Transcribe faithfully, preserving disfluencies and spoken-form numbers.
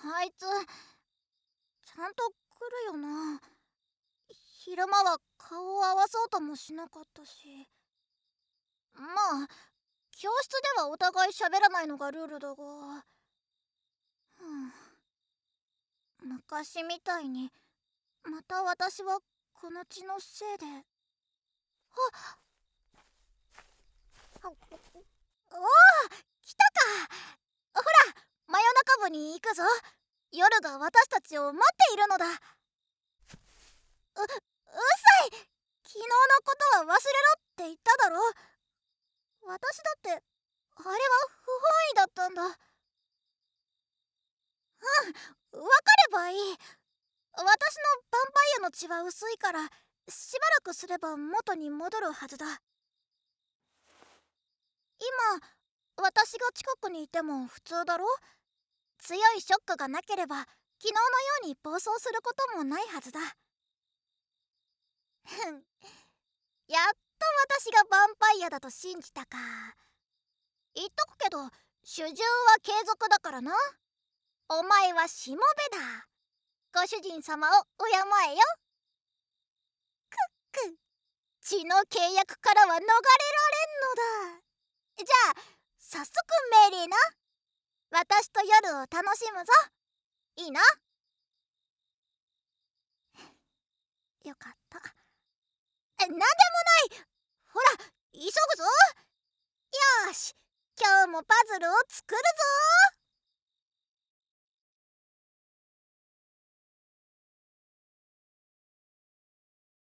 あいつちゃんと来るよな。昼間は顔を合わそうともしなかったし。まあ教室ではお互い喋らないのがルールだが、ふん、昔みたいにまた私はこの血のせいで。あおお、来たか。ほら、真夜中部に行くぞ。夜が私たちを待っているのだ。う、うっさい。昨日のことは忘れろって言っただろ。私だってあれは不本意だったんだ。うん、分かればいい。私のヴァンパイアの血は薄いからしばらくすれば元に戻るはずだ。今私が近くにいても普通だろ。強いショックがなければ昨日のように暴走することもないはずだ。ふん、やっと私がヴァンパイアだと信じたか。言っとくけど主従は継続だからな。お前はしもべだ。ご主人様を敬えよ。くっ、血の契約からは逃れられんのだ。じゃあ早速命令な。私と夜を楽しむぞ。いいな。よかった。え、なんでもない。ほら急ぐぞ。よし、今日もパズルを作るぞ。